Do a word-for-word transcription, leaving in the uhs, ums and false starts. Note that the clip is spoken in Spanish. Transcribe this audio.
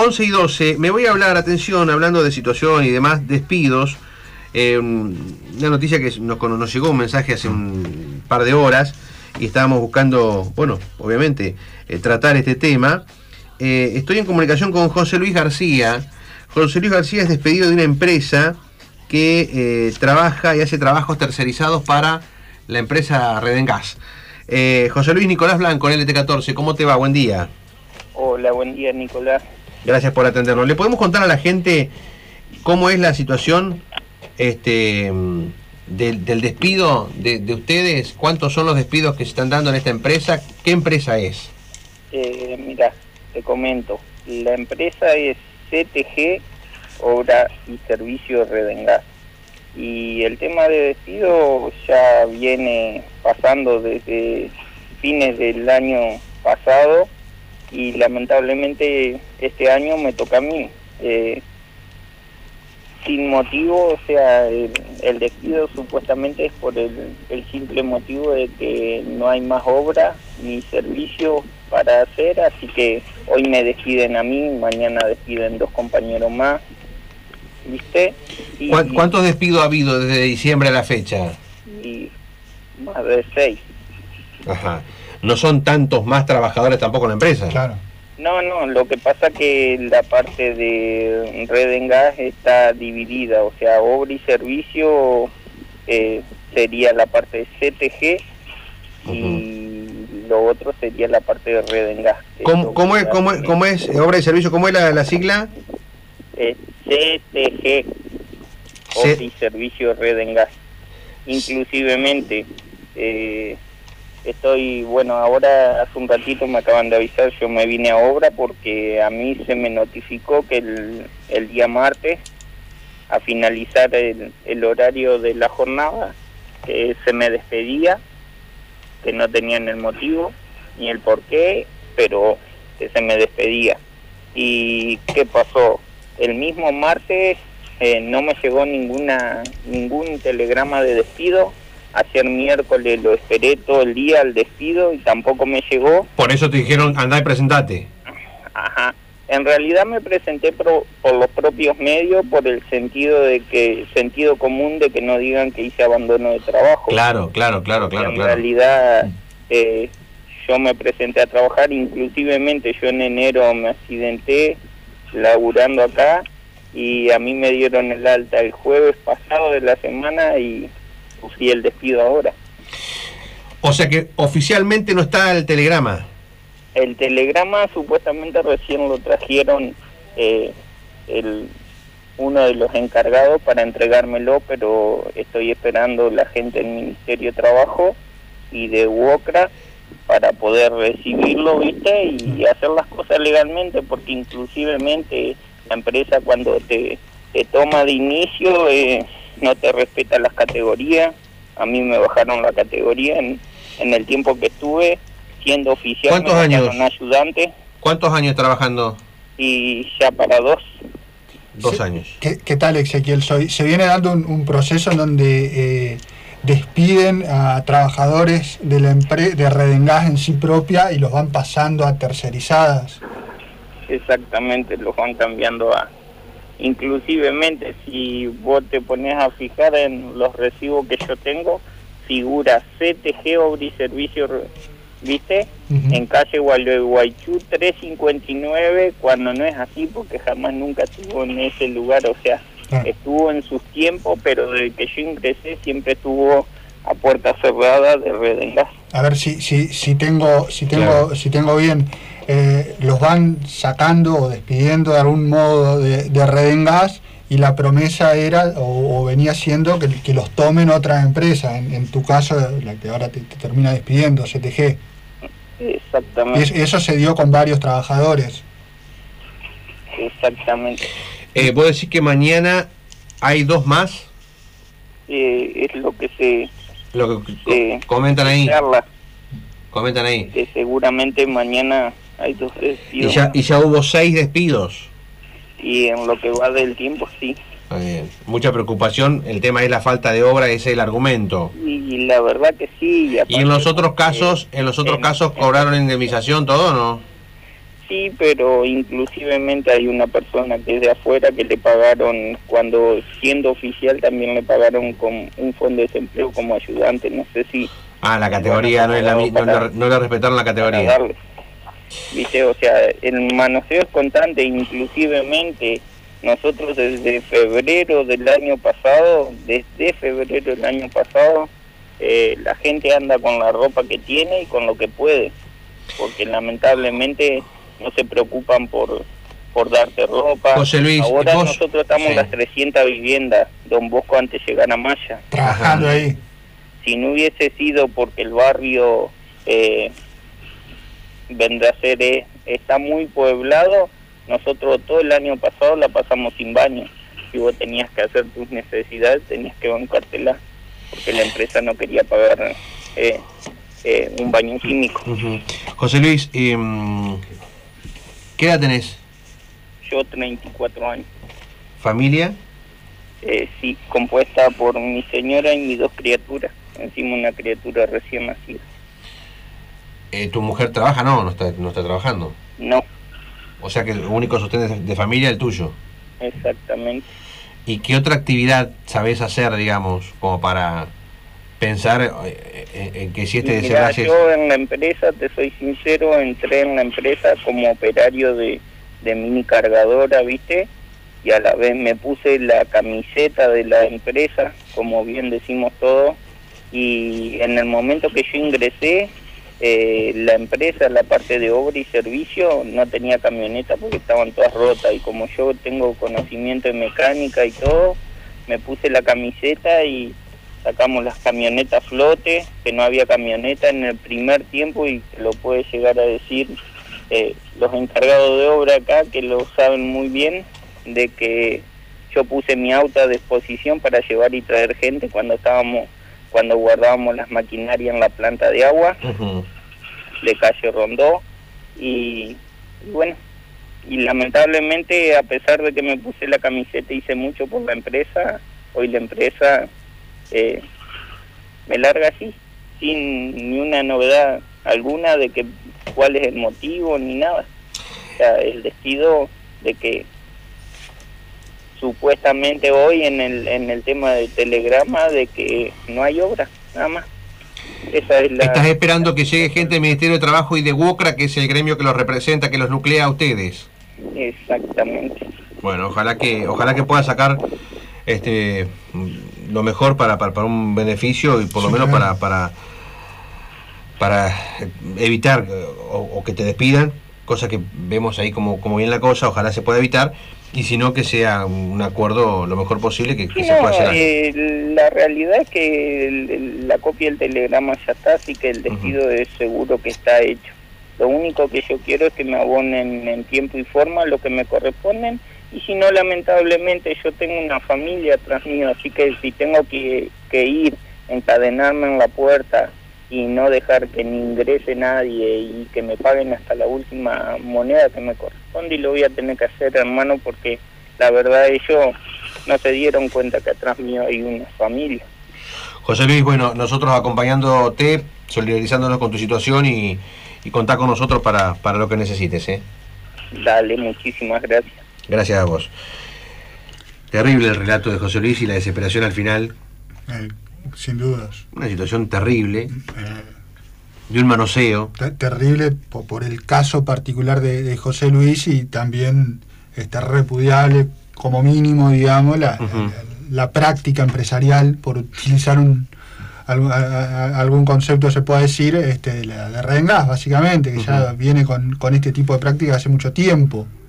once y doce, me voy a hablar, atención, hablando de situación y demás, despidos. Eh, una noticia que nos, nos llegó un mensaje hace un par de horas y estábamos buscando, bueno, obviamente, eh, tratar este tema. Eh, estoy en comunicación con José Luis García. José Luis García es despedido de una empresa que eh, trabaja y hace trabajos tercerizados para la empresa Redengas. Eh, José Luis, Nicolás Blanco, en L T catorce, ¿cómo te va? Buen día. Hola, buen día, Nicolás. Gracias por atendernos. ¿Le podemos contar a la gente cómo es la situación este, del, del despido de, de ustedes? ¿Cuántos son los despidos que se están dando en esta empresa? ¿Qué empresa es? Eh, mira, te comento. La empresa es C T G, Obra y Servicio Redengas. Y el tema de despido ya viene pasando desde fines del año pasado y lamentablemente este año me toca a mí. Eh, sin motivo, o sea, el, el despido supuestamente es por el, el simple motivo de que no hay más obra ni servicio para hacer, así que hoy me despiden a mí, mañana despiden dos compañeros más, ¿viste? Y, ¿Cuántos despidos ha habido desde diciembre a la fecha? Y más de seis. Ajá. No son tantos más trabajadores tampoco en la empresa. Claro. No, no, lo que pasa que la parte de Redengas está dividida, o sea, obra y servicio eh, sería la parte de C T G y uh-huh. lo otro sería la parte de Redengas. ¿Cómo, cómo, es, cómo, es, ¿Cómo es obra y servicio? ¿Cómo es la, la sigla? Eh, C T G, obra y servicio Redengas. Inclusivemente, eh, estoy, bueno, ahora hace un ratito me acaban de avisar, yo me vine a obra porque a mí se me notificó que el, el día martes, a finalizar el, el horario de la jornada, que se me despedía, que no tenían el motivo ni el porqué, pero que se me despedía. ¿Y qué pasó? El mismo martes eh, no me llegó ninguna ningún telegrama de despido. Ayer miércoles lo esperé todo el día al despido y tampoco me llegó. Por eso te dijeron, andá y presentate. Ajá. En realidad me presenté pro, por los propios medios, por el sentido de que sentido común de que no digan que hice abandono de trabajo. Claro, claro, claro, claro. En claro. realidad eh, yo me presenté a trabajar, inclusivemente yo en enero me accidenté laburando acá y a mí me dieron el alta el jueves pasado de la semana y sufrí el despido ahora. O sea que oficialmente no está el telegrama. El telegrama supuestamente recién lo trajeron eh, el uno de los encargados para entregármelo, pero estoy esperando la gente del Ministerio de Trabajo y de UOCRA para poder recibirlo, ¿viste? Y hacer las cosas legalmente, porque inclusivemente la empresa cuando te, te toma de inicio eh, no te respeta las categorías. A mí me bajaron la categoría en, en el tiempo que estuve siendo oficial. ¿Cuántos años? Ayudante. ¿Cuántos años trabajando? Y ya para dos. Dos sí. años. ¿Qué, qué tal, Ezequiel? Soy, se viene dando un, un proceso en donde eh, despiden a trabajadores de la empre de Redengas en sí propia y los van pasando a tercerizadas. Exactamente, los van cambiando a... Inclusivemente, si vos te pones a fijar en los recibos que yo tengo, figura C T G, obra y servicio, ¿viste? Uh-huh. En calle Gualeguaychú trescientos cincuenta y nueve, cuando no es así, porque jamás nunca estuvo en ese lugar, o sea, ah. estuvo en sus tiempos, pero desde que yo ingresé siempre estuvo a puerta cerrada de Redengas. A ver si si si tengo si tengo claro. si tengo bien. Eh, los van sacando o despidiendo de algún modo de, de Redengas y la promesa era o, o venía siendo que, que los tomen otra empresa, en, en tu caso la que ahora te, te termina despidiendo, C T G. Exactamente. Es, eso se dio con varios trabajadores. Exactamente. Eh, ¿Vos decís que mañana hay dos más? Eh, es lo que se... Lo que se comentan ahí. Charla. Comentan ahí. Que seguramente mañana hay dos despidos. ¿Y ya, y ya hubo seis despidos? Y en lo que va del tiempo, sí. Bien. Mucha preocupación, el tema es la falta de obra, ese es el argumento. Y la verdad que sí. Y, ¿Y en los otros casos, en los otros en, casos cobraron en, indemnización todo, no? sí, pero inclusivemente hay una persona que es de afuera que le pagaron, cuando siendo oficial también le pagaron con un fondo de desempleo como ayudante, no sé si... Ah, la categoría no es la mi- no, para- le, no le respetaron la para categoría. darle. ¿Viste? O sea, el manoseo es constante, inclusivemente nosotros desde febrero del año pasado, desde febrero del año pasado, eh, la gente anda con la ropa que tiene y con lo que puede, porque lamentablemente no se preocupan por por darte ropa. José Luis, ahora vos- nosotros estamos sí. en las trescientas viviendas, Don Bosco, antes de llegar a Maya. Trabajando Ajá. ahí. Si no hubiese sido porque el barrio eh, vendrá a ser, eh, está muy pueblado, nosotros todo el año pasado la pasamos sin baño. Si vos tenías que hacer tus necesidades, tenías que bancártela, porque la empresa no quería pagar eh, eh, un baño químico. Ujú. José Luis, eh, ¿qué edad tenés? Yo treinta y cuatro años. ¿Familia? Eh, sí, compuesta por mi señora y mis dos criaturas, encima una criatura recién nacida. Eh, ¿Tu mujer trabaja? No, no está, no está trabajando. No, O sea que el único sostén de, de familia es el tuyo. exactamente. ¿Y qué otra actividad sabés hacer, digamos, como para pensar eh, en, en que si este Mira, desenlace es... yo en la empresa, te soy sincero, entré en la empresa como operario de, de mini cargadora, ¿viste? Y a la vez me puse la camiseta de la empresa, como bien decimos todos, y en el momento que yo ingresé, eh, la empresa, la parte de obra y servicio, no tenía camioneta porque estaban todas rotas, y como yo tengo conocimiento de mecánica y todo, me puse la camiseta y sacamos las camionetas a flote, que no había camioneta en el primer tiempo, y te lo puede llegar a decir eh, los encargados de obra acá, que lo saben muy bien, de que yo puse mi auto a disposición para llevar y traer gente cuando estábamos, cuando guardábamos las maquinarias en la planta de agua Ujú. de calle Rondó, y, y bueno, y lamentablemente, a pesar de que me puse la camiseta y hice mucho por la empresa, hoy la empresa eh, me larga así, sin ni una novedad alguna de que cuál es el motivo ni nada. O sea, el despido de que supuestamente hoy en el en el tema de telegrama de que no hay obra, nada más. Esa es la... Estás esperando que llegue gente del Ministerio de Trabajo y de WOCRA, que es el gremio que los representa, que los nuclea a ustedes. Exactamente. Bueno, ojalá que ojalá que pueda sacar este lo mejor para, para, para un beneficio y por lo Sí, menos claro. para para para evitar eh, o, o que te despidan, cosa que vemos ahí como, como bien la cosa, ojalá se pueda evitar, y si no, que sea un acuerdo lo mejor posible, que, que Sí, se no, pueda llegar. eh, la realidad es que el- el- la copia del telegrama ya está, así que el despido es seguro que está hecho. Lo único que yo quiero es que me abonen en tiempo y forma lo que me corresponden, y si no, lamentablemente yo tengo una familia atrás mío, así que si tengo que, que ir, encadenarme en la puerta y no dejar que ni ingrese nadie y que me paguen hasta la última moneda que me corresponde, y lo voy a tener que hacer, hermano, porque la verdad ellos no se dieron cuenta que atrás mío hay una familia. José Luis, bueno, nosotros acompañándote, solidarizándonos con tu situación y, y contá con nosotros para, para lo que necesites, ¿eh? Dale, muchísimas gracias. Gracias a vos. Terrible el relato de José Luis y la desesperación al final. Eh, sin dudas. Una situación terrible, Eh, de un manoseo. te- terrible por, por el caso particular de, de José Luis, y también está repudiable como mínimo, digamos, la, Ujú. la, la práctica empresarial, por utilizar un algún, a- a- algún concepto se puede decir, este, la de Redengas, básicamente, que ya Ujú. viene con, con este tipo de práctica hace mucho tiempo.